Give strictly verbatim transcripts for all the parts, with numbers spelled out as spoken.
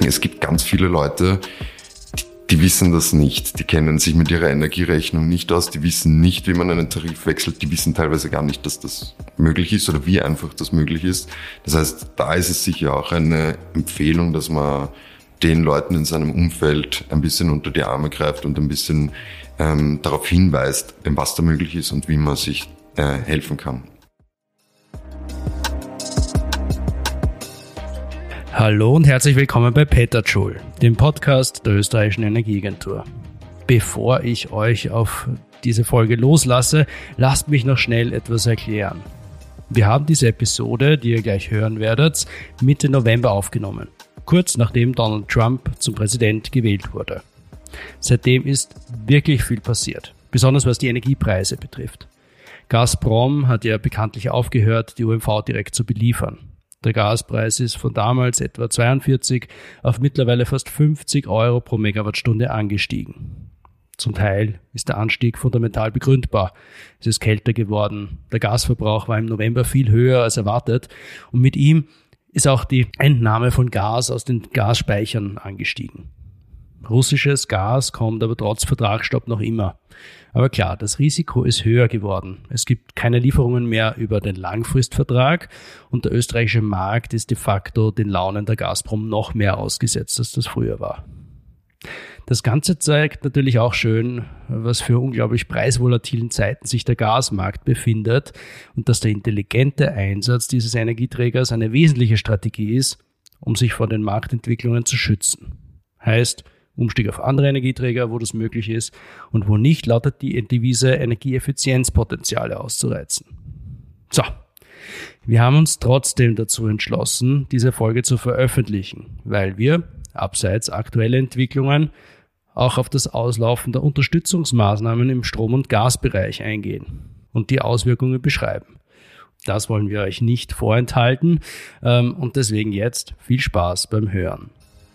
Es gibt ganz viele Leute, die, die wissen das nicht. Die kennen sich mit ihrer Energierechnung nicht aus. Die wissen nicht, wie man einen Tarif wechselt. Die wissen teilweise gar nicht, dass das möglich ist oder wie einfach das möglich ist. Das heißt, da ist es sicher auch eine Empfehlung, dass man den Leuten in seinem Umfeld ein bisschen unter die Arme greift und ein bisschen ähm, darauf hinweist, was da möglich ist und wie man sich äh, helfen kann. Hallo und herzlich willkommen bei Petajoule, dem Podcast der österreichischen Energieagentur. Bevor ich euch auf diese Folge loslasse, lasst mich noch schnell etwas erklären. Wir haben diese Episode, die ihr gleich hören werdet, Mitte November aufgenommen, kurz nachdem Donald Trump zum Präsident gewählt wurde. Seitdem ist wirklich viel passiert, besonders was die Energiepreise betrifft. Gazprom hat ja bekanntlich aufgehört, die O M V direkt zu beliefern. Der Gaspreis ist von damals etwa zweiundvierzig auf mittlerweile fast fünfzig Euro pro Megawattstunde angestiegen. Zum Teil ist der Anstieg fundamental begründbar. Es ist kälter geworden, der Gasverbrauch war im November viel höher als erwartet und mit ihm ist auch die Entnahme von Gas aus den Gasspeichern angestiegen. Russisches Gas kommt aber trotz Vertragsstopp noch immer. Aber klar, das Risiko ist höher geworden. Es gibt keine Lieferungen mehr über den Langfristvertrag und der österreichische Markt ist de facto den Launen der Gazprom noch mehr ausgesetzt, als das früher war. Das Ganze zeigt natürlich auch schön, was für unglaublich preisvolatilen Zeiten sich der Gasmarkt befindet und dass der intelligente Einsatz dieses Energieträgers eine wesentliche Strategie ist, um sich vor den Marktentwicklungen zu schützen. Heißt, Umstieg auf andere Energieträger, wo das möglich ist und wo nicht, lautet die Devise Energieeffizienzpotenziale auszureizen. So, wir haben uns trotzdem dazu entschlossen, diese Folge zu veröffentlichen, weil wir, abseits aktueller Entwicklungen, auch auf das Auslaufen der Unterstützungsmaßnahmen im Strom- und Gasbereich eingehen und die Auswirkungen beschreiben. Das wollen wir euch nicht vorenthalten und deswegen jetzt viel Spaß beim Hören.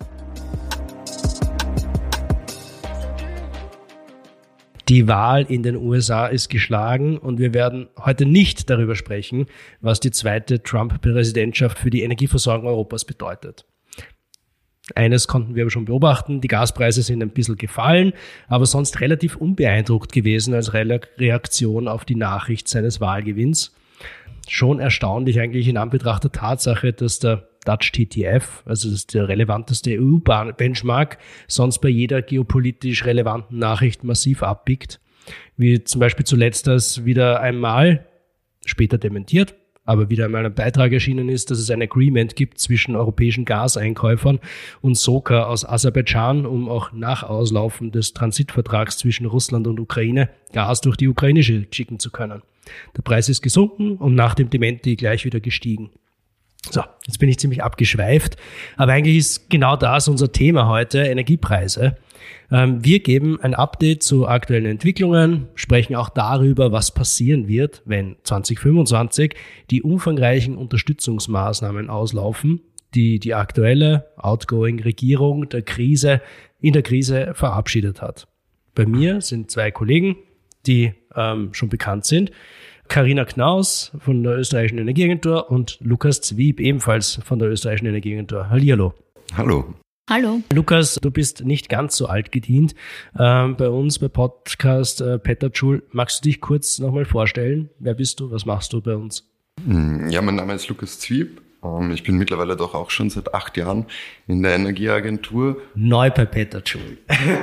Die Wahl in den U S A ist geschlagen und wir werden heute nicht darüber sprechen, was die zweite Trump-Präsidentschaft für die Energieversorgung Europas bedeutet. Eines konnten wir aber schon beobachten, die Gaspreise sind ein bisschen gefallen, aber sonst relativ unbeeindruckt gewesen als Reaktion auf die Nachricht seines Wahlgewinns. Schon erstaunlich eigentlich in Anbetracht der Tatsache, dass der Dutch T T F, also das ist der relevanteste E U-Benchmark, sonst bei jeder geopolitisch relevanten Nachricht massiv abbiegt. Wie zum Beispiel zuletzt das wieder einmal, später dementiert, aber wieder einmal ein Beitrag erschienen ist, dass es ein Agreement gibt zwischen europäischen Gaseinkäufern und Soka aus Aserbaidschan, um auch nach Auslaufen des Transitvertrags zwischen Russland und Ukraine Gas durch die Ukraine schicken zu können. Der Preis ist gesunken und nach dem Dementi gleich wieder gestiegen. So, jetzt bin ich ziemlich abgeschweift, aber eigentlich ist genau das unser Thema heute, Energiepreise. Wir geben ein Update zu aktuellen Entwicklungen, sprechen auch darüber, was passieren wird, wenn zwanzig fünfundzwanzig die umfangreichen Unterstützungsmaßnahmen auslaufen, die die aktuelle Outgoing-Regierung der Krise in der Krise verabschiedet hat. Bei mir sind zwei Kollegen, die ähm, schon bekannt sind. Carina Knaus von der österreichischen Energieagentur und Lukas Zwieb, ebenfalls von der österreichischen Energieagentur. Hallihallo. Hallo. Hallo. Lukas, du bist nicht ganz so alt gedient. Ähm, bei uns bei Podcast äh, Petajoule. Magst du dich kurz nochmal vorstellen? Wer bist du? Was machst du bei uns? Ja, mein Name ist Lukas Zwieb. Ich bin mittlerweile doch auch schon seit acht Jahren in der Energieagentur. Neu bei Petajoule.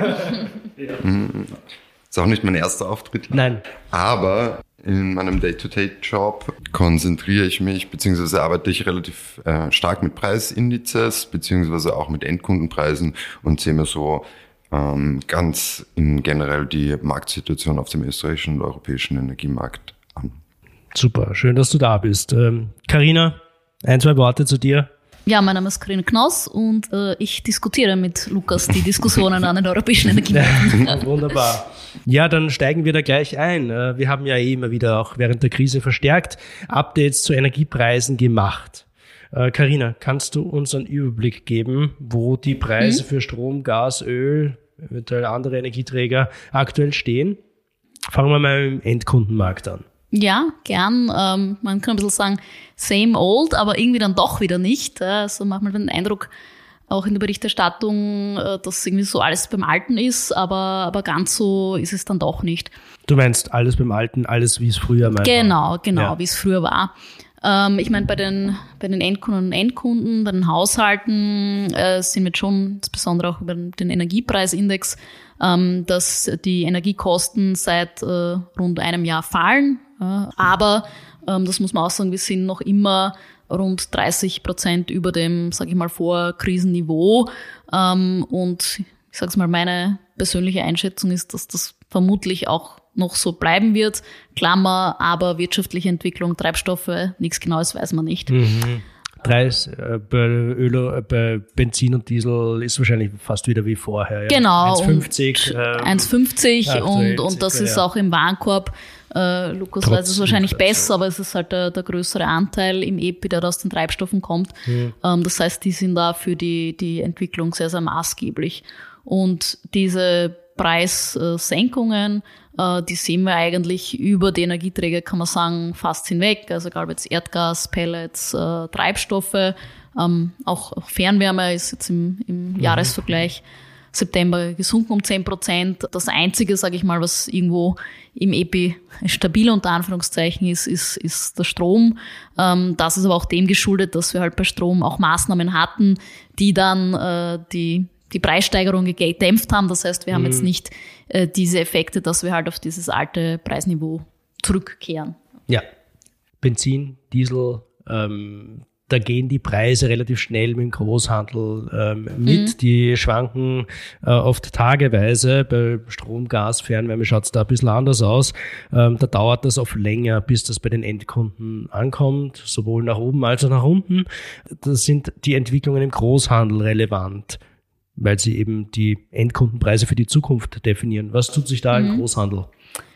Ja. Ist auch nicht mein erster Auftritt. Nein. Aber in meinem Day-to-Day-Job konzentriere ich mich, beziehungsweise arbeite ich relativ äh, stark mit Preisindizes, beziehungsweise auch mit Endkundenpreisen und sehe mir so ähm, ganz in generell die Marktsituation auf dem österreichischen und europäischen Energiemarkt an. Super, schön, dass du da bist. Ähm, Carina, ein, zwei Worte zu dir. Ja, mein Name ist Carina Knaus und äh, ich diskutiere mit Lukas die Diskussionen an den europäischen Energiemärkten. Wunderbar. Ja, dann steigen wir da gleich ein. Wir haben ja eh immer wieder auch während der Krise verstärkt Updates zu Energiepreisen gemacht. Carina, kannst du uns einen Überblick geben, wo die Preise mhm. für Strom, Gas, Öl, eventuell andere Energieträger aktuell stehen? Fangen wir mal im Endkundenmarkt an. Ja, gern. Ähm, man kann ein bisschen sagen, same old, aber irgendwie dann doch wieder nicht. Also manchmal den Eindruck, auch in der Berichterstattung, dass irgendwie so alles beim Alten ist, aber, aber ganz so ist es dann doch nicht. Du meinst alles beim Alten, alles wie es früher war? Genau, genau, ja. wie es früher war. Ähm, ich meine, bei den, bei den Endkunden und Endkunden, bei den Haushalten äh, sind wir jetzt schon, insbesondere auch über den Energiepreisindex, ähm, dass die Energiekosten seit äh, rund einem Jahr fallen. Äh, aber, ähm, das muss man auch sagen, wir sind noch immer rund dreißig Prozent über dem, sage ich mal, Vorkrisenniveau. Ähm, und ich sage es mal, meine persönliche Einschätzung ist, dass das vermutlich auch noch so bleiben wird. Klammer, aber wirtschaftliche Entwicklung, Treibstoffe, nichts Genaues weiß man nicht. Mhm. Preis äh, bei Öl, äh, bei Benzin und Diesel ist wahrscheinlich fast wieder wie vorher. Ja. Genau. eins Komma fünfzig Ähm, eins Komma fünfzig ja, und, und das ist ja. auch im Warenkorb. Äh, Lukas Trotzdem weiß es wahrscheinlich Preis, besser, aber es ist halt der, der größere Anteil im E P I, der aus den Treibstoffen kommt. Mhm. Ähm, das heißt, die sind da für die, die Entwicklung sehr, sehr maßgeblich. Und diese Preissenkungen, äh, die sehen wir eigentlich über die Energieträger, kann man sagen, fast hinweg. Also egal ob jetzt Erdgas, Pellets, äh, Treibstoffe, ähm, auch, auch Fernwärme ist jetzt im, im mhm. Jahresvergleich September gesunken um zehn Prozent. Das Einzige, sage ich mal, was irgendwo im E P I stabil unter Anführungszeichen ist, ist, ist der Strom. Ähm, das ist aber auch dem geschuldet, dass wir halt bei Strom auch Maßnahmen hatten, die dann äh, die die Preissteigerung gedämpft haben. Das heißt, wir haben mhm. jetzt nicht äh, diese Effekte, dass wir halt auf dieses alte Preisniveau zurückkehren. Ja, Benzin, Diesel, ähm, da gehen die Preise relativ schnell mit dem Großhandel ähm, mit. Mhm. Die schwanken äh, oft tageweise. Bei Strom, Gas, Fernwärme schaut es da ein bisschen anders aus. Ähm, da dauert das oft länger, bis das bei den Endkunden ankommt, sowohl nach oben als auch nach unten. Da sind die Entwicklungen im Großhandel relevant, weil sie eben die Endkundenpreise für die Zukunft definieren. Was tut sich da mhm. im Großhandel?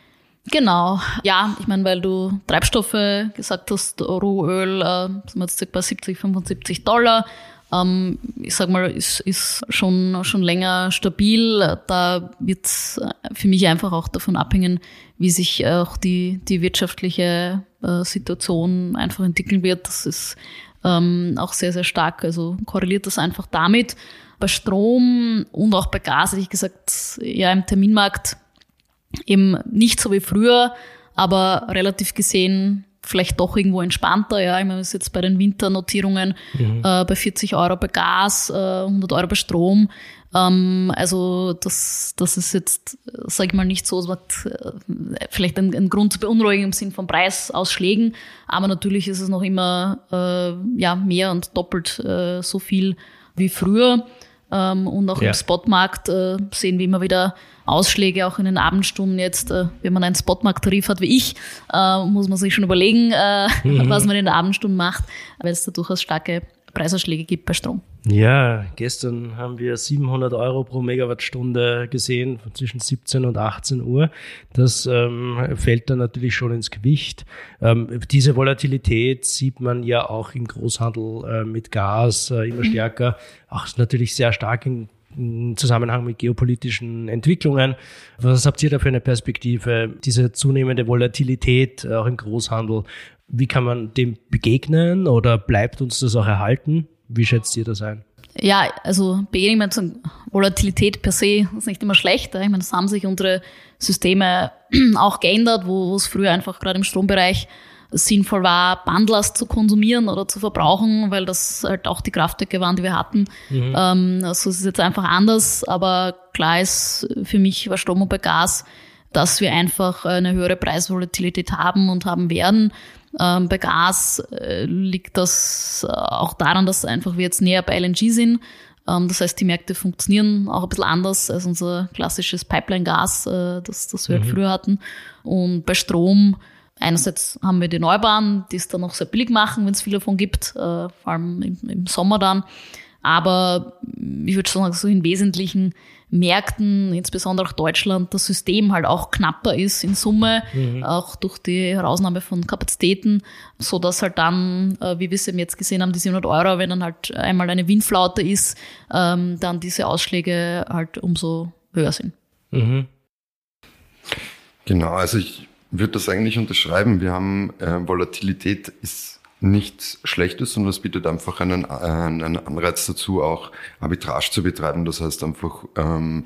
Genau, ja, ich meine, weil du Treibstoffe gesagt hast, Rohöl, äh, sind wir jetzt bei siebzig, fünfundsiebzig Dollar. Ähm, ich sag mal, ist, ist schon, schon länger stabil. Da wird es für mich einfach auch davon abhängen, wie sich auch die, die wirtschaftliche äh, Situation einfach entwickeln wird. Das ist ähm, auch sehr, sehr stark, also korreliert das einfach damit. Bei Strom und auch bei Gas, hätte ich gesagt, ja, im Terminmarkt eben nicht so wie früher, aber relativ gesehen vielleicht doch irgendwo entspannter. Ja, ich meine, wir sind jetzt bei den Winternotierungen mhm. äh, bei vierzig Euro bei Gas, äh, hundert Euro bei Strom. Ähm, also das, das ist jetzt, sage ich mal, nicht so, was, äh, vielleicht ein, ein Grund zur Beunruhigung im Sinn von Preisausschlägen, aber natürlich ist es noch immer äh, ja mehr und doppelt äh, so viel wie früher. Ähm, und auch ja. im Spotmarkt äh, sehen wir immer wieder Ausschläge, auch in den Abendstunden jetzt. Äh, wenn man einen Spotmarkt-Tarif hat wie ich, äh, muss man sich schon überlegen, äh, mhm. was man in der Abendstunden macht, weil es da durchaus starke Preisausschläge gibt bei Strom. Ja, gestern haben wir siebenhundert Euro pro Megawattstunde gesehen, zwischen siebzehn und achtzehn Uhr. Das ähm, fällt dann natürlich schon ins Gewicht. Ähm, diese Volatilität sieht man ja auch im Großhandel äh, mit Gas äh, immer mhm. stärker. Auch natürlich sehr stark in, in Zusammenhang mit geopolitischen Entwicklungen. Was habt ihr da für eine Perspektive? Diese zunehmende Volatilität äh, auch im Großhandel. Wie kann man dem begegnen oder bleibt uns das auch erhalten? Wie schätzt ihr das ein? Ja, also begegnen wir Volatilität per se ist nicht immer schlecht. Ich meine, es haben sich unsere Systeme auch geändert, wo es früher einfach gerade im Strombereich sinnvoll war, Bundlers zu konsumieren oder zu verbrauchen, weil das halt auch die Kraftwerke waren, die wir hatten. Mhm. Ähm, also es ist jetzt einfach anders, aber klar ist für mich bei Strom und bei Gas, dass wir einfach eine höhere Preisvolatilität haben und haben werden. Ähm, bei Gas äh, liegt das auch daran, dass einfach wir jetzt näher bei L N G sind. Ähm, das heißt, die Märkte funktionieren auch ein bisschen anders als unser klassisches Pipeline-Gas, äh, das, das wir mhm. halt früher hatten. Und bei Strom, einerseits haben wir die Erneuerbaren, die es dann noch sehr billig machen, wenn es viel davon gibt, äh, vor allem im, im Sommer dann. Aber ich würde sagen, so in wesentlichen Märkten, insbesondere auch Deutschland, das System halt auch knapper ist in Summe, mhm. auch durch die Herausnahme von Kapazitäten, so dass halt dann, wie wir es eben jetzt gesehen haben, die siebenhundert Euro, wenn dann halt einmal eine Windflaute ist, ähm, dann diese Ausschläge halt umso höher sind. Mhm. Genau, also ich würde das eigentlich unterschreiben. Wir haben, äh, Volatilität ist nichts Schlechtes, sondern es bietet einfach einen, einen Anreiz dazu, auch Arbitrage zu betreiben. Das heißt einfach ähm,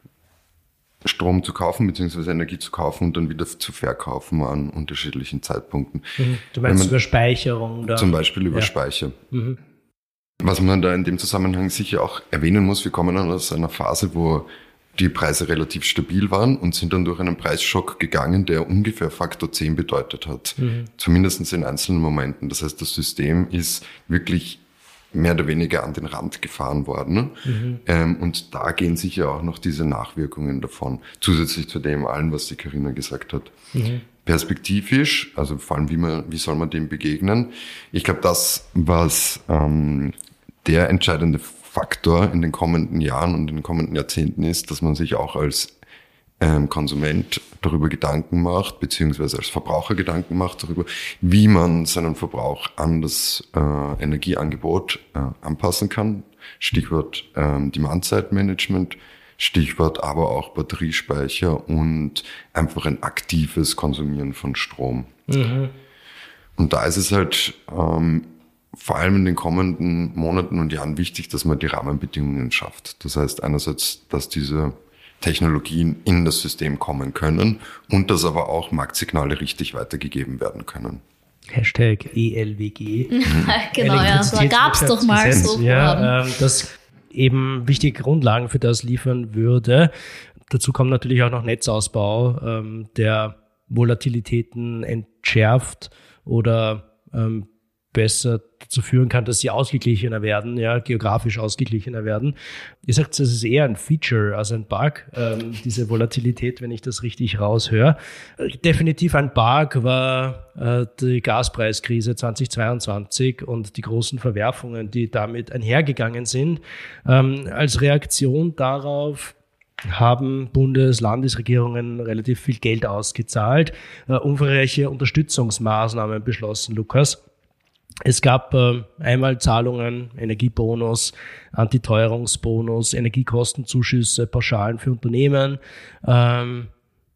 Strom zu kaufen bzw. Energie zu kaufen und dann wieder zu verkaufen an unterschiedlichen Zeitpunkten. Mhm. Du meinst man, über Speicherung? Da? Zum Beispiel über ja. Speicher. Mhm. Was man da in dem Zusammenhang sicher auch erwähnen muss, wir kommen dann aus einer Phase, wo die Preise relativ stabil waren und sind dann durch einen Preisschock gegangen, der ungefähr Faktor zehn bedeutet hat. Mhm. Zumindest in einzelnen Momenten. Das heißt, das System ist wirklich mehr oder weniger an den Rand gefahren worden. Mhm. Ähm, und da gehen sicher auch noch diese Nachwirkungen davon. Zusätzlich zu dem allen, was die Carina gesagt hat. Mhm. Perspektivisch, also vor allem, wie man, wie soll man dem begegnen? Ich glaube, das, was ähm, der entscheidende Faktor in den kommenden Jahren und in den kommenden Jahrzehnten ist, dass man sich auch als ähm, Konsument darüber Gedanken macht, beziehungsweise als Verbraucher Gedanken macht darüber, wie man seinen Verbrauch an das äh, Energieangebot äh, anpassen kann. Stichwort ähm, Demand-Side-Management, Stichwort aber auch Batteriespeicher und einfach ein aktives Konsumieren von Strom. Mhm. Und da ist es halt ähm, vor allem in den kommenden Monaten und Jahren wichtig, dass man die Rahmenbedingungen schafft. Das heißt einerseits, dass diese Technologien in das System kommen können und dass aber auch Marktsignale richtig weitergegeben werden können. Hashtag E L W G. Mhm. Genau, ja, da gab es doch mal so. Ja, ähm, das eben wichtige Grundlagen für das liefern würde. Dazu kommt natürlich auch noch Netzausbau, ähm, der Volatilitäten entschärft oder ähm, besser dazu führen kann, dass sie ausgeglichener werden, ja, geografisch ausgeglichener werden. Ihr sagt, das ist eher ein Feature als ein Bug, ähm, diese Volatilität, wenn ich das richtig raushöre. Definitiv ein Bug war äh, die Gaspreiskrise zweitausendzweiundzwanzig und die großen Verwerfungen, die damit einhergegangen sind. Ähm, als Reaktion darauf haben Bundes-, Landesregierungen relativ viel Geld ausgezahlt, äh, umfangreiche Unterstützungsmaßnahmen beschlossen, Lukas. Es gab äh, Einmalzahlungen, Energiebonus, Antiteuerungsbonus, Energiekostenzuschüsse, Pauschalen für Unternehmen, ähm,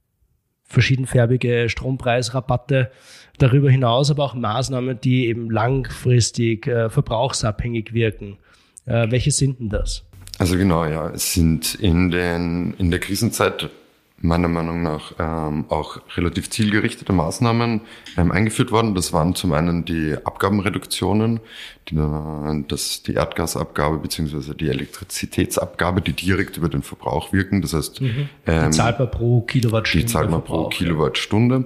verschiedenfärbige Strompreisrabatte. Darüber hinaus aber auch Maßnahmen, die eben langfristig äh, verbrauchsabhängig wirken. Äh, welche sind denn das? Also genau, ja, es sind in den in der Krisenzeit meiner Meinung nach ähm, auch relativ zielgerichtete Maßnahmen ähm, eingeführt worden. Das waren zum einen die Abgabenreduktionen, die, das, die Erdgasabgabe beziehungsweise die Elektrizitätsabgabe, die direkt über den Verbrauch wirken. Das heißt, mhm. die ähm, zahlt man pro Kilowattstunde. Die zahlt man pro Kilowattstunde.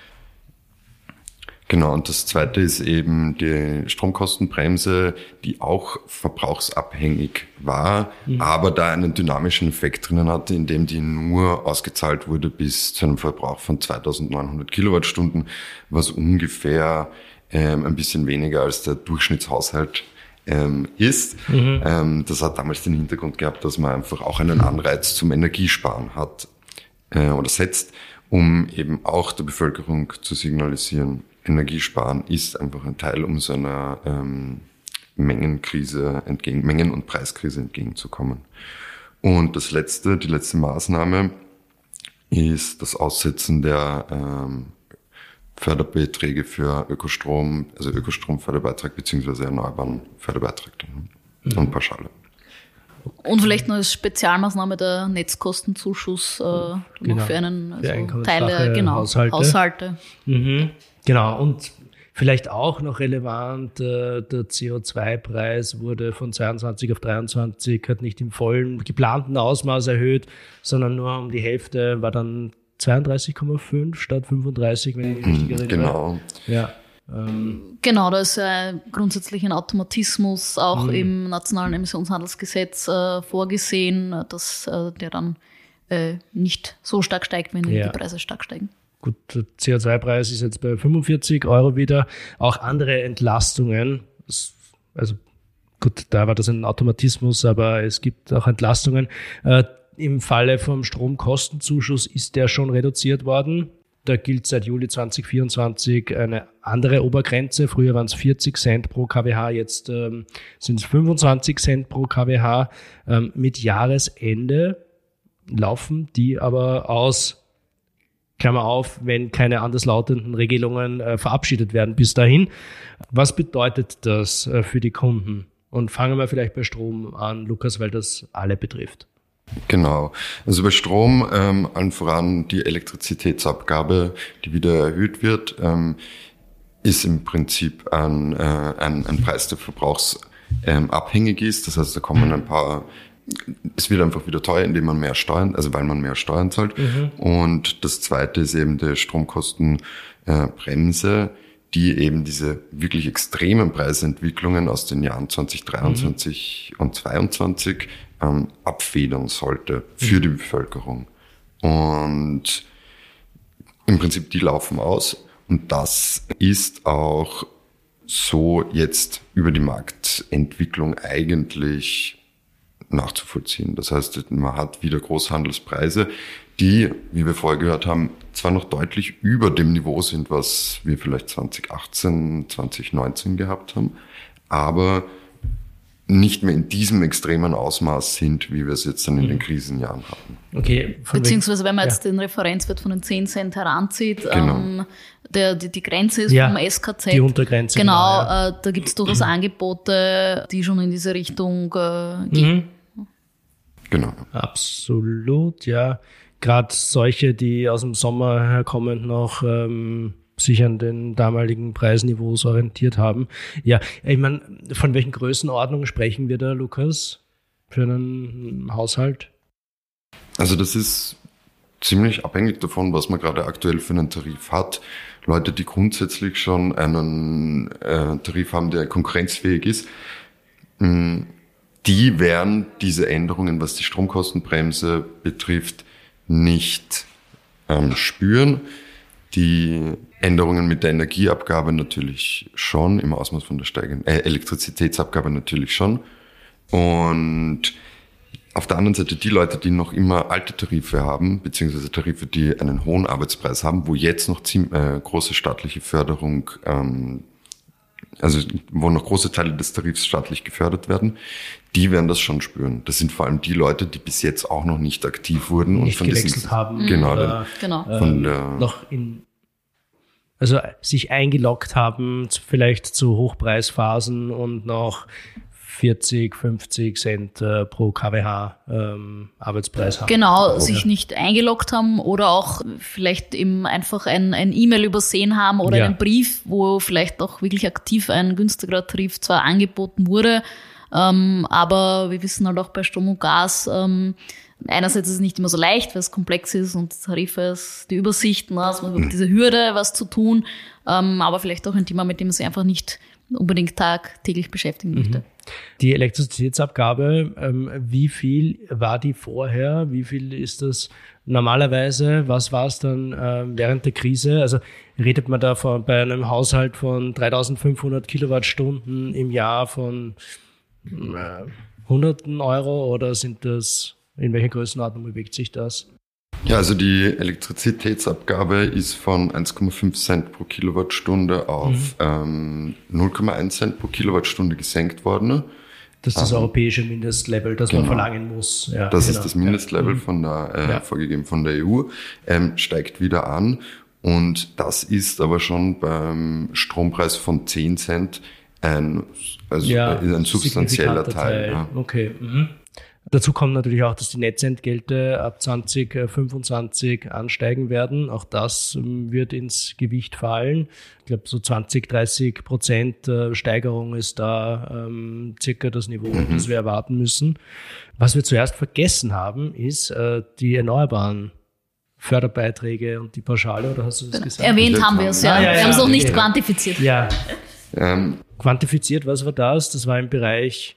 Genau, und das zweite ist eben die Stromkostenbremse, die auch verbrauchsabhängig war, mhm. aber da einen dynamischen Effekt drinnen hatte, indem die nur ausgezahlt wurde bis zu einem Verbrauch von zweitausendneunhundert Kilowattstunden, was ungefähr ähm, ein bisschen weniger als der Durchschnittshaushalt ähm, ist. Mhm. Ähm, das hat damals den Hintergrund gehabt, dass man einfach auch einen Anreiz zum Energiesparen hat äh, oder setzt, um eben auch der Bevölkerung zu signalisieren, Energiesparen ist einfach ein Teil, um so einer ähm, Mengenkrise entgegen, Mengen- und Preiskrise entgegenzukommen. Und das letzte, die letzte Maßnahme ist das Aussetzen der ähm, Förderbeträge für Ökostrom, also Ökostromförderbeitrag beziehungsweise erneuerbaren Förderbeitrag mhm. und Pauschale. Und vielleicht noch als Spezialmaßnahme der Netzkostenzuschuss äh, genau. noch für einen also Teil der genau, Haushalte. Haushalte. Mhm. Genau, und vielleicht auch noch relevant, äh, der C O zwei Preis wurde von zweiundzwanzig auf dreiundzwanzig, hat nicht im vollen geplanten Ausmaß erhöht, sondern nur um die Hälfte, war dann zweiunddreißig Komma fünf statt fünfunddreißig, wenn ich mich richtig erinnere. Genau. Ja. Ähm. Genau, da ist äh, grundsätzlich ein Automatismus auch mhm. im nationalen Emissionshandelsgesetz äh, vorgesehen, dass äh, der dann äh, nicht so stark steigt, wenn ja. die Preise stark steigen. Gut, der C O zwei Preis ist jetzt bei fünfundvierzig Euro wieder. Auch andere Entlastungen, also gut, da war das ein Automatismus, aber es gibt auch Entlastungen. Äh, Im Falle vom Stromkostenzuschuss ist der schon reduziert worden. Da gilt seit Juli zweitausendvierundzwanzig eine andere Obergrenze. Früher waren es vierzig Cent pro Kilowattstunden, jetzt ähm, sind es fünfundzwanzig Cent pro Kilowattstunde. Ähm, mit Jahresende laufen die aber aus. Klammer auf, wenn keine anderslautenden Regelungen äh, verabschiedet werden bis dahin. Was bedeutet das äh, für die Kunden? Und fangen wir vielleicht bei Strom an, Lukas, weil das alle betrifft. Genau. Also bei Strom, ähm, allen voran die Elektrizitätsabgabe, die wieder erhöht wird, ähm, ist im Prinzip ein, äh, ein, ein Preis, der verbrauchsabhängig ähm, ist. Das heißt, da kommen ein paar, es wird einfach wieder teuer, indem man mehr Steuern, also weil man mehr Steuern zahlt. Mhm. Und das zweite ist eben die Stromkostenbremse, die eben diese wirklich extremen Preisentwicklungen aus den Jahren zwanzig dreiundzwanzig mhm. und zweiundzwanzig ähm, abfedern sollte für mhm. die Bevölkerung. Und im Prinzip, die laufen aus. Und das ist auch so jetzt über die Marktentwicklung eigentlich nachzuvollziehen. Das heißt, man hat wieder Großhandelspreise, die, wie wir vorher gehört haben, zwar noch deutlich über dem Niveau sind, was wir vielleicht zwanzig achtzehn, zwanzig neunzehn gehabt haben, aber nicht mehr in diesem extremen Ausmaß sind, wie wir es jetzt dann in den Krisenjahren hatten. Okay. Beziehungsweise, wenn man jetzt ja. den Referenzwert von den zehn Cent heranzieht, genau. ähm, der, die, die Grenze ist ja, vom S K Z. Die Untergrenze. Genau, genau ja. äh, da gibt es durchaus Angebote, die schon in diese Richtung äh, gehen. Mhm. Genau. Absolut, ja. Gerade solche, die aus dem Sommer herkommend noch ähm, sich an den damaligen Preisniveaus orientiert haben. Ja, ich meine, von welchen Größenordnungen sprechen wir da, Lukas, für einen Haushalt? Also das ist ziemlich abhängig davon, was man gerade aktuell für einen Tarif hat. Leute, die grundsätzlich schon einen äh, Tarif haben, der konkurrenzfähig ist, mh, die werden diese Änderungen, was die Stromkostenbremse betrifft, nicht ähm, spüren. Die Änderungen mit der Energieabgabe natürlich schon, im Ausmaß von der steigenden äh, Elektrizitätsabgabe natürlich schon. Und auf der anderen Seite die Leute, die noch immer alte Tarife haben, beziehungsweise Tarife, die einen hohen Arbeitspreis haben, wo jetzt noch ziemlich, äh, große staatliche Förderung, ähm, also wo noch große Teile des Tarifs staatlich gefördert werden, die werden das schon spüren. Das sind vor allem die Leute, die bis jetzt auch noch nicht aktiv wurden nicht und von gewechselt diesen, haben, genau, oder, den, genau. von ähm, der, noch in, also sich eingeloggt haben, vielleicht zu Hochpreisphasen und noch vierzig, fünfzig Cent äh, pro Kilowatt ähm, Arbeitspreis haben. Genau, sich nicht eingeloggt haben oder auch vielleicht eben einfach ein, ein E-Mail übersehen haben oder ja. einen Brief, wo vielleicht auch wirklich aktiv ein günstigerer Tarif zwar angeboten wurde, ähm, aber wir wissen halt auch bei Strom und Gas, ähm, einerseits ist es nicht immer so leicht, weil es komplex ist und Tarife ist die Übersicht, ne, also man hat diese Hürde, was zu tun, ähm, aber vielleicht auch ein Thema, mit dem man sich einfach nicht unbedingt tagtäglich beschäftigen möchte. Mhm. Die Elektrizitätsabgabe, ähm, wie viel war die vorher? Wie viel ist das normalerweise? Was war es dann äh, während der Krise? Also redet man da von, bei einem Haushalt von dreitausendfünfhundert Kilowattstunden im Jahr von äh, Hunderten Euro oder sind das, in welcher Größenordnung bewegt sich das? Ja, also die Elektrizitätsabgabe ist von eins Komma fünf Cent pro Kilowattstunde auf mhm. ähm, null Komma eins Cent pro Kilowattstunde gesenkt worden. Das ist das ähm, europäische Mindestlevel, das genau. man verlangen muss. Ja, das genau. ist das Mindestlevel ja. von der, äh, ja. vorgegeben von der E U, ähm, steigt wieder an. Und das ist aber schon beim Strompreis von zehn Cent ein, also ja, ein substanzieller Teil. Teil. Ja. Okay. Mhm. Dazu kommt natürlich auch, dass die Netzentgelte ab zwanzig fünfundzwanzig ansteigen werden. Auch das wird ins Gewicht fallen. Ich glaube, so zwanzig, dreißig Prozent Steigerung ist da ähm, circa das Niveau, mhm. das wir erwarten müssen. Was wir zuerst vergessen haben, ist äh, die erneuerbaren Förderbeiträge und die Pauschale, oder hast du das gesagt? Erwähnt haben wir es, ja. Ah, ja, wir ja, haben es noch okay. nicht quantifiziert. Ja. Ähm, Quantifiziert, was war das? Das war im Bereich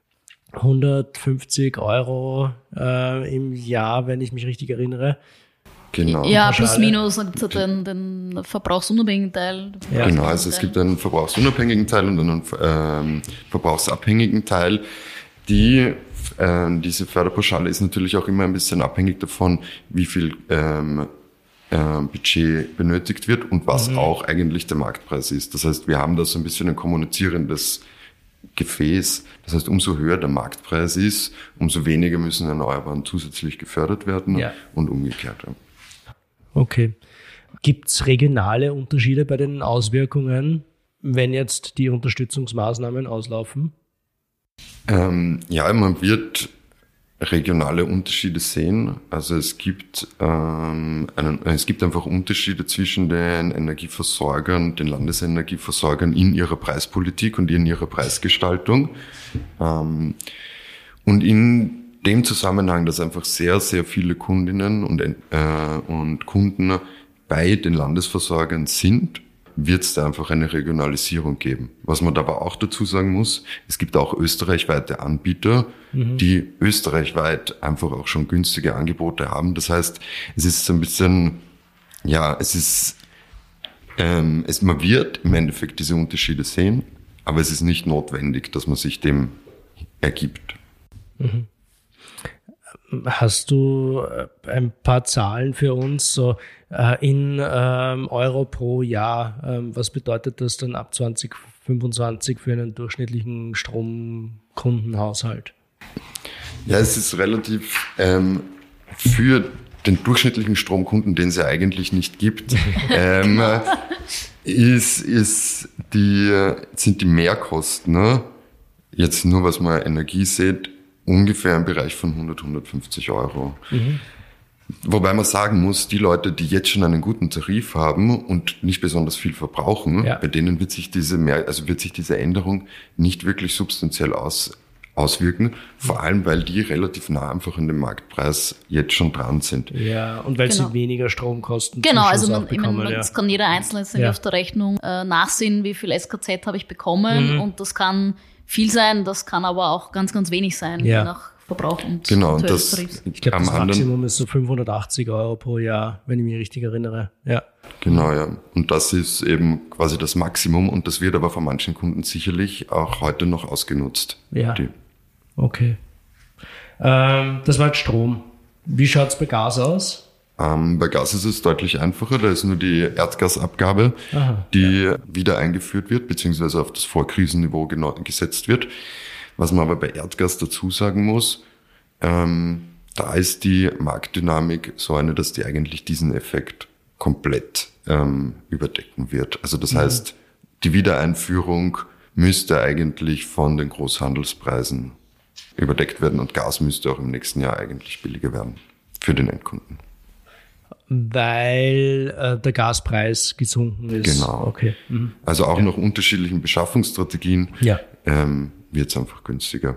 hundertfünfzig Euro äh, im Jahr, wenn ich mich richtig erinnere. Genau. Ja, plus minus den, den verbrauchsunabhängigen Teil. Ja. Genau, also es gibt einen verbrauchsunabhängigen Teil und einen ähm, verbrauchsabhängigen Teil. Die, äh, diese Förderpauschale ist natürlich auch immer ein bisschen abhängig davon, wie viel ähm, äh, Budget benötigt wird und was mhm. auch eigentlich der Marktpreis ist. Das heißt, wir haben da so ein bisschen ein kommunizierendes Gefäß. Das heißt, umso höher der Marktpreis ist, umso weniger müssen Erneuerbaren zusätzlich gefördert werden ja. und umgekehrt. Okay. Gibt es regionale Unterschiede bei den Auswirkungen, wenn jetzt die Unterstützungsmaßnahmen auslaufen? Ähm, ja, man wird regionale Unterschiede sehen. Also es gibt ähm, einen, es gibt einfach Unterschiede zwischen den Energieversorgern, den Landesenergieversorgern in ihrer Preispolitik und in ihrer Preisgestaltung. Ähm, und in dem Zusammenhang, dass einfach sehr, sehr viele Kundinnen und, äh, und Kunden bei den Landesversorgern sind, wird es da einfach eine Regionalisierung geben. Was man aber auch dazu sagen muss, es gibt auch österreichweite Anbieter, mhm. die österreichweit einfach auch schon günstige Angebote haben. Das heißt, es ist so ein bisschen, ja, es ist, ähm, es, man wird im Endeffekt diese Unterschiede sehen, aber es ist nicht notwendig, dass man sich dem ergibt. Mhm. Hast du ein paar Zahlen für uns, so äh, in ähm, Euro pro Jahr? Ähm, was bedeutet das dann ab zwanzig fünfundzwanzig für einen durchschnittlichen Stromkundenhaushalt? Ja, es ist relativ ähm, für den durchschnittlichen Stromkunden, den es ja eigentlich nicht gibt, ähm, ist, ist die, sind die Mehrkosten, ne? Jetzt nur, was man Energie sieht, ungefähr im Bereich von hundert, hundertfünfzig Euro. Mhm. Wobei man sagen muss, die Leute, die jetzt schon einen guten Tarif haben und nicht besonders viel verbrauchen, ja. bei denen wird sich diese mehr, also wird sich diese Änderung nicht wirklich substanziell aus, auswirken. Vor allem, weil die relativ nah einfach an dem Marktpreis jetzt schon dran sind. Ja, und weil genau. sie weniger Strom kosten. Genau, also man, ich meine, ja. das kann jeder Einzelne jetzt ja. auf der Rechnung äh, nachsehen, wie viel S K Z habe ich bekommen mhm. und das kann viel sein, das kann aber auch ganz, ganz wenig sein, ja. je nach Verbrauch und genau, und das, ich glaube, das Maximum ist so fünfhundertachtzig Euro pro Jahr, wenn ich mich richtig erinnere. Ja. Genau, ja. Und das ist eben quasi das Maximum und das wird aber von manchen Kunden sicherlich auch heute noch ausgenutzt. Ja, Die. okay. Ähm, das war jetzt Strom. Wie schaut es bei Gas aus? Ähm, bei Gas ist es deutlich einfacher. Da ist nur die Erdgasabgabe, Aha, die ja. wieder eingeführt wird, beziehungsweise auf das Vorkrisenniveau genau gesetzt wird. Was man aber bei Erdgas dazu sagen muss, ähm, da ist die Marktdynamik so eine, dass die eigentlich diesen Effekt komplett ähm, überdecken wird. Also das mhm. heißt, die Wiedereinführung müsste eigentlich von den Großhandelspreisen überdeckt werden und Gas müsste auch im nächsten Jahr eigentlich billiger werden für den Endkunden. Weil äh, der Gaspreis gesunken ist. Genau. Okay. Mhm. Also auch ja. nach unterschiedlichen Beschaffungsstrategien ja. ähm, wird es einfach günstiger.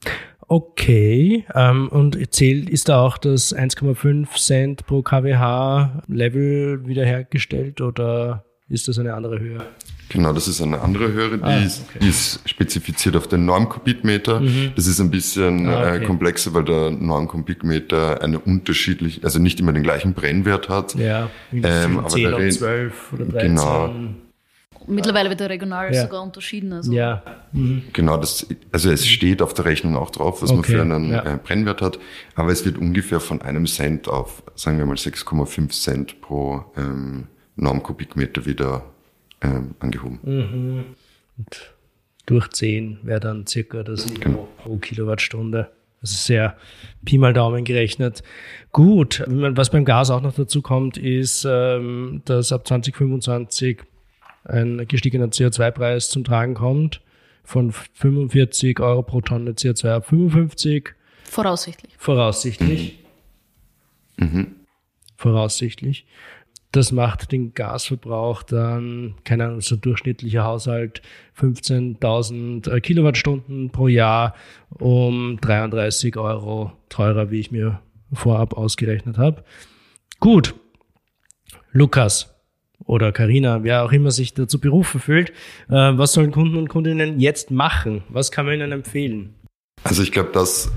Okay. Ähm, und zählt ist da auch das eins Komma fünf Cent pro Kilowatt Level wiederhergestellt oder ist das eine andere Höhe? Genau, das ist eine andere Höhe, die, ah, okay. ist, die ist spezifiziert auf den Normkubikmeter. Mhm. Das ist ein bisschen ah, okay. äh, komplexer, weil der Normkubikmeter eine unterschiedliche, also nicht immer den gleichen Brennwert hat. Ja, ähm, aber zehn und zwölf oder dreizehn. Genau. Mittlerweile wird er regional ja. sogar unterschieden. Also. Ja. Mhm. Genau, das, also es steht auf der Rechnung auch drauf, was okay. man für einen ja. äh, Brennwert hat, aber es wird ungefähr von einem Cent auf, sagen wir mal, sechs Komma fünf Cent pro ähm, Normkubikmeter wieder Ähm, angehoben. Mhm. Und durch zehn wäre dann circa das Niveau pro Kilowattstunde. Das ist sehr Pi mal Daumen gerechnet. Gut, was beim Gas auch noch dazu kommt, ist, ähm, dass ab zwanzig fünfundzwanzig ein gestiegener C O zwei Preis zum Tragen kommt, von fünfundvierzig Euro pro Tonne C O zwei auf fünfundfünfzig. Voraussichtlich. Voraussichtlich. Mhm. Voraussichtlich. Das macht den Gasverbrauch dann, keine Ahnung, so ein durchschnittlicher Haushalt fünfzehntausend Kilowattstunden pro Jahr um dreiunddreißig Euro teurer, wie ich mir vorab ausgerechnet habe. Gut, Lukas oder Carina, wer auch immer sich dazu berufen fühlt, äh, was sollen Kunden und Kundinnen jetzt machen? Was kann man ihnen empfehlen? Also ich glaube, dass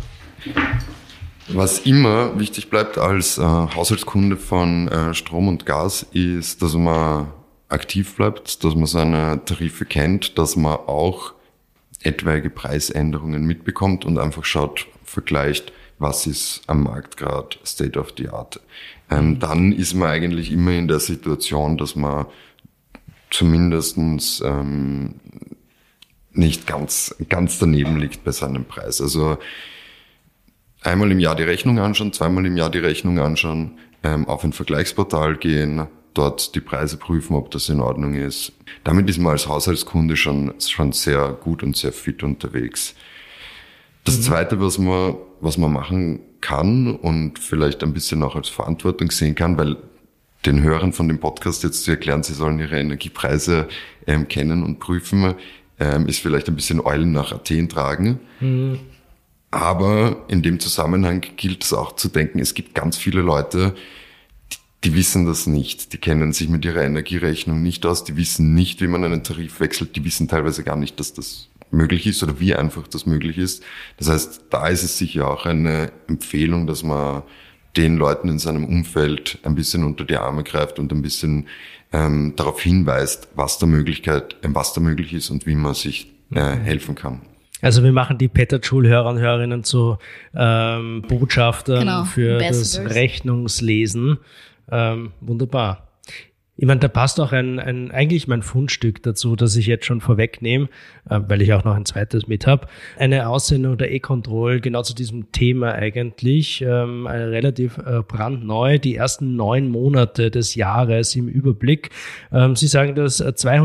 was immer wichtig bleibt als äh, Haushaltskunde von äh, Strom und Gas ist, dass man aktiv bleibt, dass man seine Tarife kennt, dass man auch etwaige Preisänderungen mitbekommt und einfach schaut, vergleicht, was ist am Markt gerade State of the Art. Ähm, dann ist man eigentlich immer in der Situation, dass man zumindestens ähm, nicht ganz, ganz daneben liegt bei seinem Preis. Also einmal im Jahr die Rechnung anschauen, zweimal im Jahr die Rechnung anschauen, ähm, auf ein Vergleichsportal gehen, dort die Preise prüfen, ob das in Ordnung ist. Damit ist man als Haushaltskunde schon, schon sehr gut und sehr fit unterwegs. Das mhm. Zweite, was man, was man machen kann und vielleicht ein bisschen auch als Verantwortung sehen kann, weil den Hörern von dem Podcast jetzt zu erklären, sie sollen ihre Energiepreise ähm, kennen und prüfen, ähm, ist vielleicht ein bisschen Eulen nach Athen tragen. Mhm. Aber in dem Zusammenhang gilt es auch zu denken, es gibt ganz viele Leute, die wissen das nicht. Die kennen sich mit ihrer Energierechnung nicht aus. Die wissen nicht, wie man einen Tarif wechselt. Die wissen teilweise gar nicht, dass das möglich ist oder wie einfach das möglich ist. Das heißt, da ist es sicher auch eine Empfehlung, dass man den Leuten in seinem Umfeld ein bisschen unter die Arme greift und ein bisschen ähm, darauf hinweist, was da Möglichkeit, äh, was da möglich ist und wie man sich äh, helfen kann. Also wir machen die Peterjoule-Hörer und Hörerinnen zu ähm, Botschaftern genau, für das Rechnungslesen. Ähm, wunderbar. Ich meine, da passt auch ein, ein eigentlich mein Fundstück dazu, das ich jetzt schon vorwegnehme, äh, weil ich auch noch ein zweites mit habe. Eine Aussendung der E-Control genau zu diesem Thema eigentlich, ähm, relativ äh, brandneu, die ersten neun Monate des Jahres im Überblick. Ähm, Sie sagen, dass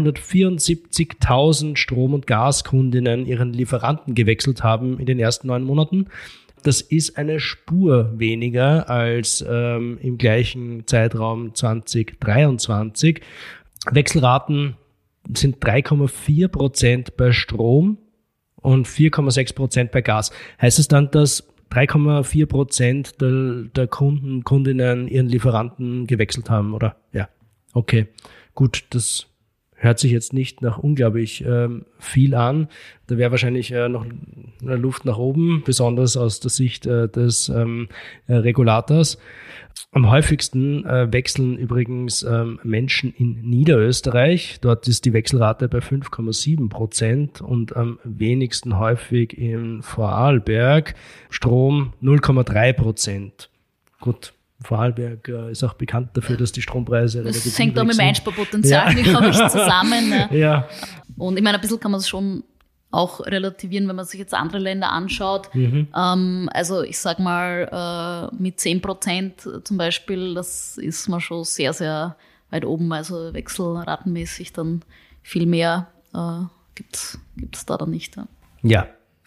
zweihundertvierundsiebzigtausend Strom- und Gaskundinnen ihren Lieferanten gewechselt haben in den ersten neun Monaten. Das ist eine Spur weniger als ähm, im gleichen Zeitraum zwanzig dreiundzwanzig. Wechselraten sind drei Komma vier Prozent bei Strom und vier Komma sechs Prozent bei Gas. Heißt es dann, dass drei Komma vier Prozent der, der Kunden, Kundinnen ihren Lieferanten gewechselt haben, oder? Ja, okay, gut, das hört sich jetzt nicht nach unglaublich ähm, viel an. Da wäre wahrscheinlich äh, noch eine Luft nach oben, besonders aus der Sicht äh, des ähm, äh, Regulators. Am häufigsten äh, wechseln übrigens ähm, Menschen in Niederösterreich. Dort ist die Wechselrate bei fünf Komma sieben Prozent und am wenigsten häufig in Vorarlberg. Strom null Komma drei Prozent. Gut. Vorarlberg äh, ist auch bekannt dafür, dass die Strompreise relativ Das hängt auch mit dem Einsparpotenzial, ja. glaube ich, zusammen. Ne? Ja. Und ich meine, ein bisschen kann man es schon auch relativieren, wenn man sich jetzt andere Länder anschaut. Mhm. Ähm, also ich sag mal, äh, mit zehn Prozent zum Beispiel, das ist man schon sehr, sehr weit oben. Also wechselratenmäßig dann viel mehr äh, gibt es da dann nicht. Ja. ja.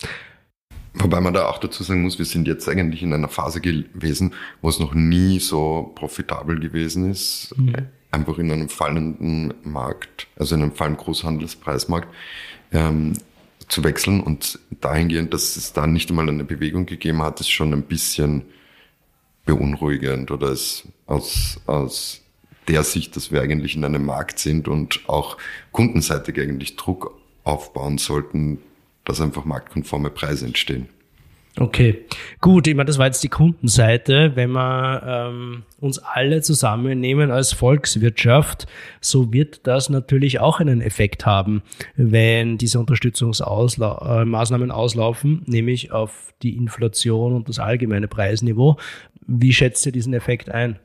Wobei man da auch dazu sagen muss, wir sind jetzt eigentlich in einer Phase gewesen, wo es noch nie so profitabel gewesen ist, mhm. einfach in einem fallenden Markt, also in einem fallenden Großhandelspreismarkt, ähm, zu wechseln. Und dahingehend, dass es da nicht einmal eine Bewegung gegeben hat, ist schon ein bisschen beunruhigend oder ist aus, aus der Sicht, dass wir eigentlich in einem Markt sind und auch kundenseitig eigentlich Druck aufbauen sollten, dass einfach marktkonforme Preise entstehen. Okay, gut, ich meine, das war jetzt die Kundenseite. Wenn wir ähm, uns alle zusammennehmen als Volkswirtschaft, so wird das natürlich auch einen Effekt haben, wenn diese Unterstützungsmaßnahmen auslaufen, nämlich auf die Inflation und das allgemeine Preisniveau. Wie schätzt ihr diesen Effekt ein?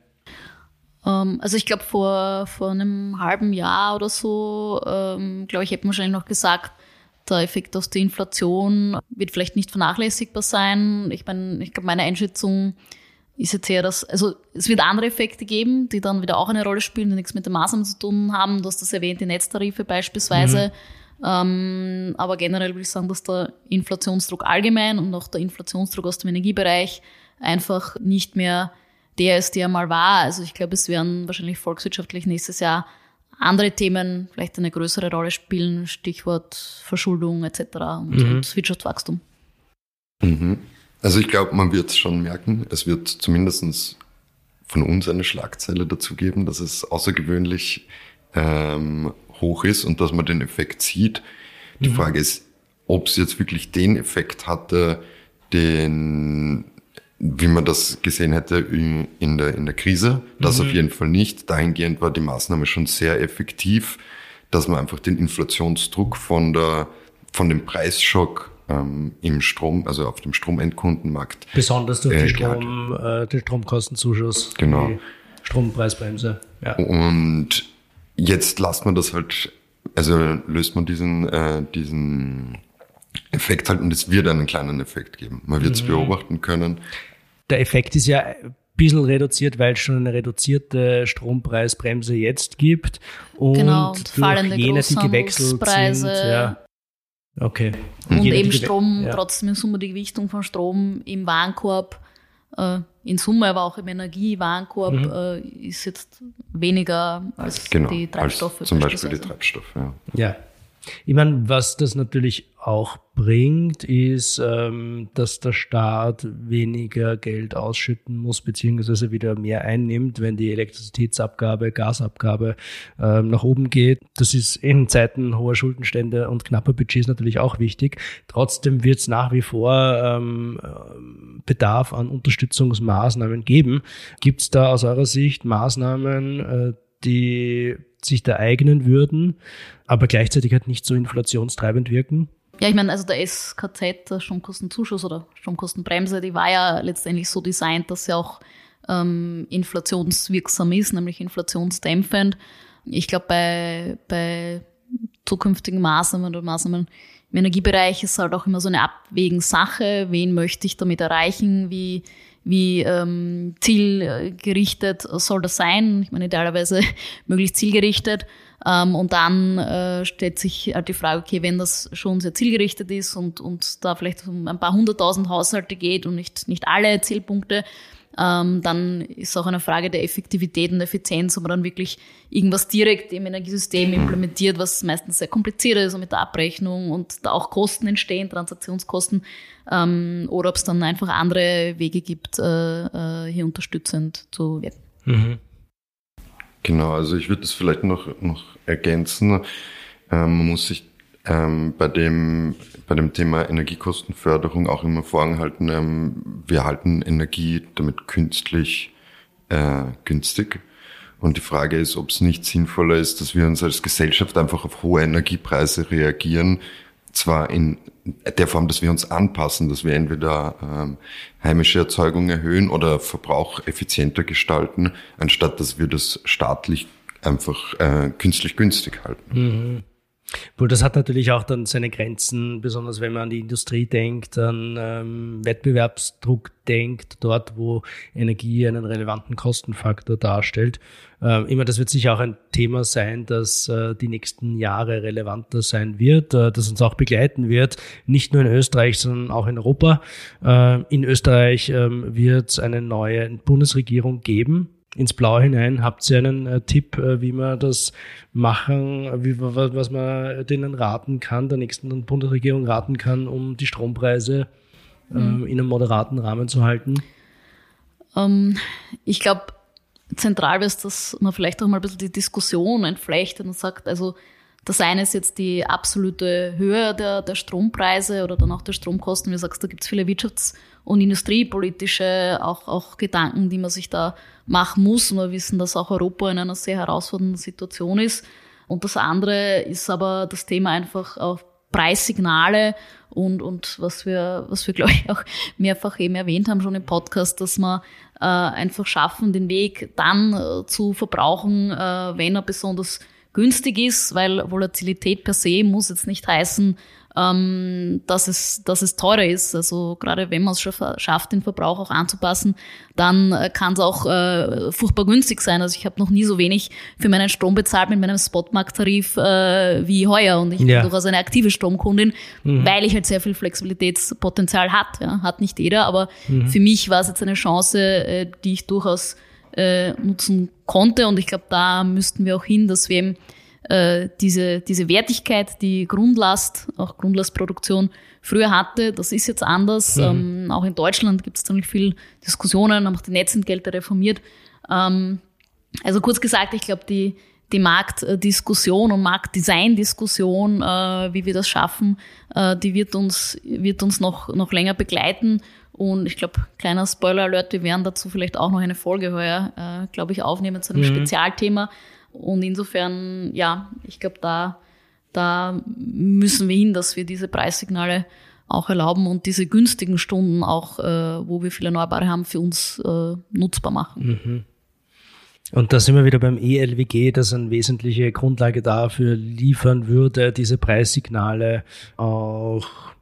Also ich glaube, vor, vor einem halben Jahr oder so, ähm, glaube ich, hätte man wahrscheinlich noch gesagt, der Effekt aus der Inflation wird vielleicht nicht vernachlässigbar sein. Ich meine, ich glaube, meine Einschätzung ist jetzt eher, dass, also es wird andere Effekte geben, die dann wieder auch eine Rolle spielen, die nichts mit den Maßnahmen zu tun haben. Du hast das erwähnt, die Netztarife beispielsweise. Mhm. Ähm, aber generell würde ich sagen, dass der Inflationsdruck allgemein und auch der Inflationsdruck aus dem Energiebereich einfach nicht mehr der ist, der mal war. Also ich glaube, es werden wahrscheinlich volkswirtschaftlich nächstes Jahr andere Themen vielleicht eine größere Rolle spielen, Stichwort Verschuldung et cetera und, mhm. und Wirtschaftswachstum. Mhm. Also ich glaube, man wird es schon merken. Es wird zumindest von uns eine Schlagzeile dazu geben, dass es außergewöhnlich ähm, hoch ist und dass man den Effekt sieht. Die mhm. Frage ist, ob es jetzt wirklich den Effekt hatte, den wie man das gesehen hätte in der, in der Krise. Das mhm. auf jeden Fall nicht. Dahingehend war die Maßnahme schon sehr effektiv, dass man einfach den Inflationsdruck von der, von dem Preisschock ähm, im Strom, also auf dem Stromendkundenmarkt. Besonders durch äh, die Strom, äh, den Stromkostenzuschuss. Genau. Die Strompreisbremse. Ja. Und jetzt lässt man das halt, also löst man diesen, äh, diesen Effekt halt und es wird einen kleinen Effekt geben. Man wird es mhm. beobachten können. Der Effekt ist ja bisschen reduziert, weil es schon eine reduzierte Strompreisbremse jetzt gibt und, genau, und durch jene, die gewechselt sind. Ja. Okay. Und jene, eben die Strom, ja. trotzdem in Summe die Gewichtung von Strom im Warenkorb, äh, in Summe aber auch im Energiewarenkorb, mhm. äh, ist jetzt weniger als genau, die Treibstoffe. Als zum Beispiel die Treibstoffe, ja. Ja. Ich meine, was das natürlich auch bringt, ist, ähm, dass der Staat weniger Geld ausschütten muss, beziehungsweise wieder mehr einnimmt, wenn die Elektrizitätsabgabe, Gasabgabe ähm, nach oben geht. Das ist in Zeiten hoher Schuldenstände und knapper Budgets natürlich auch wichtig. Trotzdem wird es nach wie vor ähm, Bedarf an Unterstützungsmaßnahmen geben. Gibt es da aus eurer Sicht Maßnahmen, äh, die sich da eignen würden, aber gleichzeitig halt nicht so inflationstreibend wirken? Ja, ich meine, also der S K Z, der Stromkostenzuschuss oder Stromkostenbremse, die war ja letztendlich so designt, dass sie auch ähm, inflationswirksam ist, nämlich inflationsdämpfend. Ich glaube, bei, bei zukünftigen Maßnahmen oder Maßnahmen im Energiebereich ist halt auch immer so eine Abwägungssache. Wen möchte ich damit erreichen? Wie Wie ähm, zielgerichtet soll das sein? Ich meine, idealerweise möglichst zielgerichtet. Ähm, und dann äh, stellt sich halt die Frage, okay, wenn das schon sehr zielgerichtet ist und, und da vielleicht um ein paar hunderttausend Haushalte geht und nicht, nicht alle Zielpunkte, ähm, dann ist auch eine Frage der Effektivität und Effizienz, ob man dann wirklich irgendwas direkt im Energiesystem implementiert, was meistens sehr kompliziert ist und mit der Abrechnung und da auch Kosten entstehen, Transaktionskosten, ähm, oder ob es dann einfach andere Wege gibt, äh, äh, hier unterstützend zu wirken. Mhm. Genau, also ich würde das vielleicht noch, noch ergänzen. Ähm, man muss sich ähm, bei dem bei dem Thema Energiekostenförderung auch immer vor Augen halten, ähm, wir halten Energie damit künstlich äh, günstig. Und die Frage ist, ob es nicht sinnvoller ist, dass wir uns als Gesellschaft einfach auf hohe Energiepreise reagieren, zwar in der Form, dass wir uns anpassen, dass wir entweder ähm, heimische Erzeugung erhöhen oder Verbrauch effizienter gestalten, anstatt dass wir das staatlich einfach äh, künstlich günstig halten. Mhm. Wohl, das hat natürlich auch dann seine Grenzen, besonders wenn man an die Industrie denkt, an ähm, Wettbewerbsdruck denkt, dort wo Energie einen relevanten Kostenfaktor darstellt. Ähm, immer, das wird sicher auch ein Thema sein, das äh, die nächsten Jahre relevanter sein wird, äh, das uns auch begleiten wird, nicht nur in Österreich, sondern auch in Europa. Äh, in Österreich äh, wird es eine neue Bundesregierung geben. Ins Blaue hinein, habt ihr einen äh, Tipp, äh, wie man das machen, wie, was man denen raten kann, der nächsten Bundesregierung raten kann, um die Strompreise äh, mhm. in einem moderaten Rahmen zu halten? Ähm, ich glaube, zentral ist, dass man vielleicht auch mal ein bisschen die Diskussion entflechtet und sagt, also das eine ist jetzt die absolute Höhe der, der Strompreise oder dann auch der Stromkosten. Wie du sagst, da gibt es viele wirtschafts- und industriepolitische auch, auch Gedanken, die man sich da machen muss. Und wir wissen, dass auch Europa in einer sehr herausfordernden Situation ist. Und das andere ist aber das Thema einfach auch Preissignale und, und was wir, was wir, glaube ich, auch mehrfach eben erwähnt haben schon im Podcast, dass wir äh, einfach schaffen, den Weg dann äh, zu verbrauchen, äh, wenn er besonders günstig ist, weil Volatilität per se muss jetzt nicht heißen, ähm, dass es, dass es teurer ist. Also gerade wenn man es schafft, den Verbrauch auch anzupassen, dann äh, kann es auch äh, furchtbar günstig sein. Also ich habe noch nie so wenig für meinen Strom bezahlt mit meinem Spotmarkttarif äh, wie heuer. Und ich bin ja. durchaus eine aktive Stromkundin, mhm. weil ich halt sehr viel Flexibilitätspotenzial hat. Ja. Hat nicht jeder, aber mhm. für mich war es jetzt eine Chance, äh, die ich durchaus äh, nutzen konnte. Und ich glaube, da müssten wir auch hin, dass wir eben äh, diese, diese Wertigkeit, die Grundlast, auch Grundlastproduktion früher hatte, das ist jetzt anders. Mhm. Ähm, auch in Deutschland gibt es ziemlich viel Diskussionen, haben auch die Netzentgelte reformiert. Ähm, also kurz gesagt, ich glaube, die, die Marktdiskussion und Marktdesign-Diskussion, äh, wie wir das schaffen, äh, die wird uns, wird uns noch, noch länger begleiten. Und ich glaube, kleiner Spoiler-Alert, wir werden dazu vielleicht auch noch eine Folge heuer, äh, glaube ich, aufnehmen zu einem mhm. Spezialthema. Und insofern, ja, ich glaube, da, da müssen wir hin, dass wir diese Preissignale auch erlauben und diese günstigen Stunden auch, äh, wo wir viel Erneuerbare haben, für uns äh, nutzbar machen. Mhm. Und da sind wir wieder beim E L W G, das eine wesentliche Grundlage dafür liefern würde, diese Preissignale auch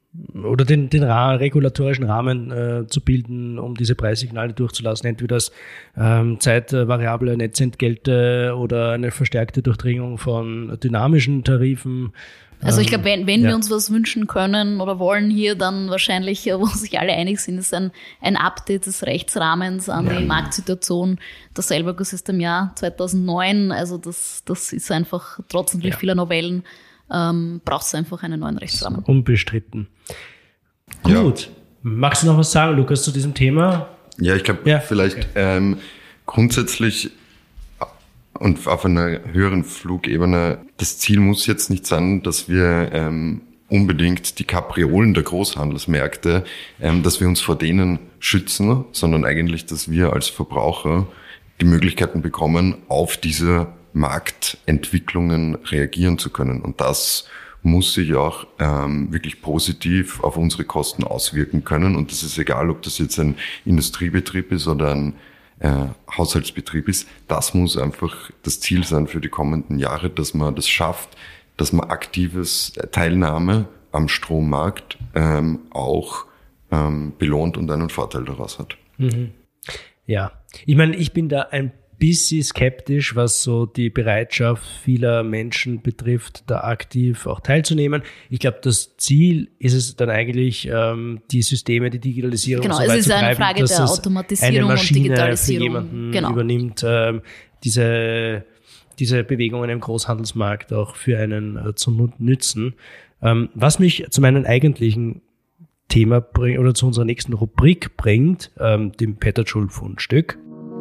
oder den, den Ra- regulatorischen Rahmen äh, zu bilden, um diese Preissignale durchzulassen. Entweder als ähm, zeitvariable Netzentgelte oder eine verstärkte Durchdringung von dynamischen Tarifen. Also ich glaube, wenn, wenn ja. wir uns was wünschen können oder wollen hier, dann wahrscheinlich, wo sich alle einig sind, ist ein, ein Update des Rechtsrahmens an die Marktsituation. Dasselbe ist es im Jahr zweitausendneun. Also das, das ist einfach, trotz natürlich Ja. vieler Novellen, ähm, braucht es einfach einen neuen Rechtsrahmen. Unbestritten. Ja. Gut. Magst du noch was sagen, Lukas, zu diesem Thema? Ja, ich glaube, Ja, vielleicht okay. ähm, grundsätzlich und auf einer höheren Flugebene, das Ziel muss jetzt nicht sein, dass wir ähm, unbedingt die Kapriolen der Großhandelsmärkte, ähm, dass wir uns vor denen schützen, sondern eigentlich, dass wir als Verbraucher die Möglichkeiten bekommen, auf diese Marktentwicklungen reagieren zu können. Und das muss sich auch ähm, wirklich positiv auf unsere Kosten auswirken können. Und das ist egal, ob das jetzt ein Industriebetrieb ist oder ein äh, Haushaltsbetrieb ist. Das muss einfach das Ziel sein für die kommenden Jahre, dass man das schafft, dass man aktives Teilnahme am Strommarkt ähm, auch ähm, belohnt und einen Vorteil daraus hat. Mhm. Ja, ich meine, ich bin da ein bisschen skeptisch, was so die Bereitschaft vieler Menschen betrifft, da aktiv auch teilzunehmen. Ich glaube, das Ziel ist es dann eigentlich, ähm, die Systeme, die Digitalisierung Genau, so es weit ist zu eine treiben, Frage dass der es Automatisierung eine und Maschine Digitalisierung. für jemanden Genau. übernimmt, ähm, diese, diese Bewegungen im Großhandelsmarkt auch für einen äh, zu nu- nützen. Ähm, was mich zu meinem eigentlichen Thema bringt oder zu unserer nächsten Rubrik bringt, ähm, dem Petajoule-Fundstück.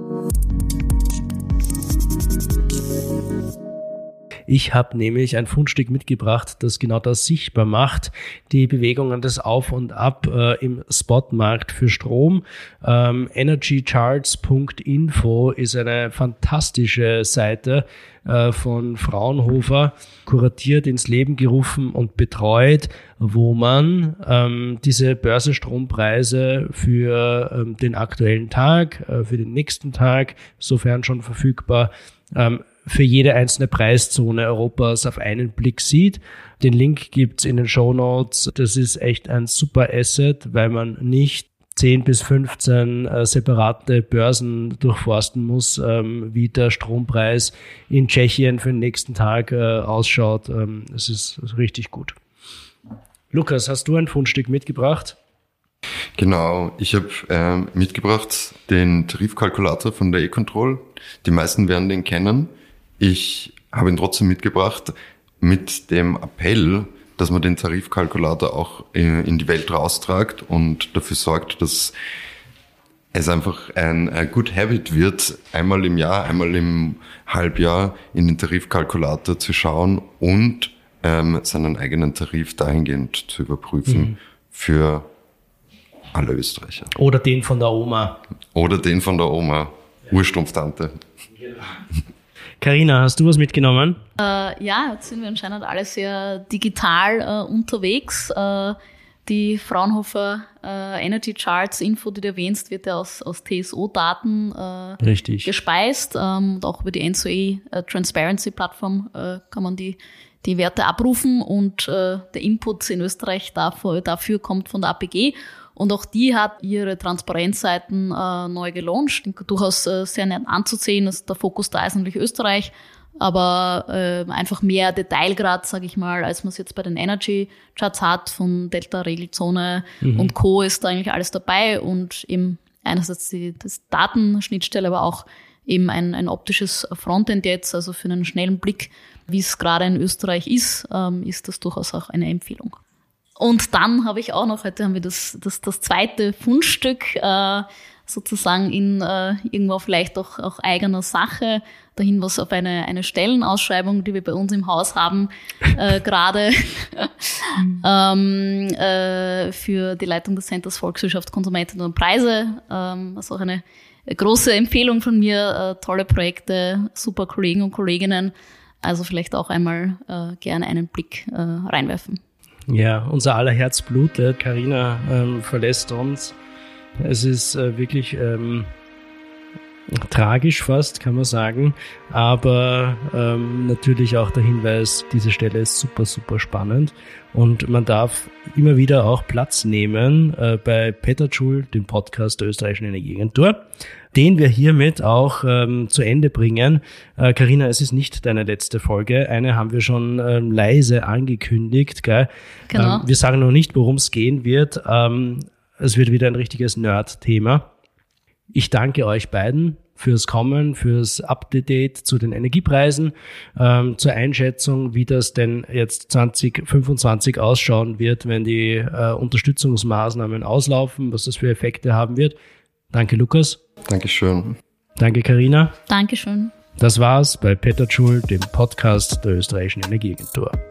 Ich habe nämlich ein Fundstück mitgebracht, das genau das sichtbar macht, die Bewegungen des Auf und Ab äh, im Spotmarkt für Strom. Ähm, energycharts Punkt info ist eine fantastische Seite äh, von Fraunhofer, kuratiert, ins Leben gerufen und betreut, wo man ähm, diese Börsenstrompreise für ähm, den aktuellen Tag, äh, für den nächsten Tag, sofern schon verfügbar, ähm, für jede einzelne Preiszone Europas auf einen Blick sieht. Den Link gibt's in den Shownotes. Das ist echt ein super Asset, weil man nicht zehn bis fünfzehn äh, separate Börsen durchforsten muss, ähm, wie der Strompreis in Tschechien für den nächsten Tag äh, ausschaut. Ähm, das ist richtig gut. Lukas, hast du ein Fundstück mitgebracht? Genau, ich habe ähm, mitgebracht den Tarifkalkulator von der E-Control. Die meisten werden den kennen. Ich habe ihn trotzdem mitgebracht mit dem Appell, dass man den Tarifkalkulator auch in die Welt raustragt und dafür sorgt, dass es einfach ein, ein Good Habit wird, einmal im Jahr, einmal im Halbjahr in den Tarifkalkulator zu schauen und ähm, seinen eigenen Tarif dahingehend zu überprüfen mhm. für alle Österreicher. Oder den von der Oma. Oder den von der Oma, Urstrumpftante. Carina, hast du was mitgenommen? Äh, ja, jetzt sind wir anscheinend alle sehr digital äh, unterwegs. Äh, die Fraunhofer äh, Energy Charts Info, die du erwähnst, wird ja aus, aus T S O-Daten äh, Richtig. gespeist. Ähm, und auch über die N S O E äh, Transparency Plattform äh, kann man die, die Werte abrufen. Und äh, der Input in Österreich dafür, dafür kommt von der A P G. Und auch die hat ihre Transparenzseiten äh, neu gelauncht. Durchaus äh, sehr nett anzusehen. Also der Fokus da ist natürlich Österreich, aber äh, einfach mehr Detailgrad, sage ich mal, als man es jetzt bei den Energy Charts hat, von Delta, Regelzone mhm. und Co. ist da eigentlich alles dabei. Und eben einerseits die das Datenschnittstelle, aber auch eben ein, ein optisches Frontend jetzt, also für einen schnellen Blick, wie es gerade in Österreich ist, ähm, ist das durchaus auch eine Empfehlung. Und dann habe ich auch noch, heute haben wir das, das, das zweite Fundstück äh, sozusagen in äh, irgendwo vielleicht auch, auch eigener Sache, der Hinweis auf eine, eine Stellenausschreibung, die wir bei uns im Haus haben, äh, gerade ähm, äh, für die Leitung des Centers Volkswirtschaft, Konsumenten und Preise. Ähm, also auch eine große Empfehlung von mir, äh, tolle Projekte, super Kollegen und Kolleginnen. Also vielleicht auch einmal äh, gerne einen Blick äh, reinwerfen. Ja, unser aller Herz blutet. Carina ähm, verlässt uns. Es ist äh, wirklich ähm, tragisch fast, kann man sagen. Aber ähm, natürlich auch der Hinweis, diese Stelle ist super, super spannend. Und man darf immer wieder auch Platz nehmen äh, bei Petajoule, dem Podcast der Österreichischen Energieagentur, den wir hiermit auch ähm, zu Ende bringen. Äh, Carina, es ist nicht deine letzte Folge. Eine haben wir schon ähm, leise angekündigt. Gell? Genau. Ähm, wir sagen noch nicht, worum es gehen wird. Ähm, es wird wieder ein richtiges Nerd-Thema. Ich danke euch beiden fürs Kommen, fürs Update zu den Energiepreisen, ähm, zur Einschätzung, wie das denn jetzt zwanzig fünfundzwanzig ausschauen wird, wenn die äh, Unterstützungsmaßnahmen auslaufen, was das für Effekte haben wird. Danke, Lukas. Dankeschön. Danke, Carina. Dankeschön. Das war's bei Petajoule, dem Podcast der Österreichischen Energieagentur.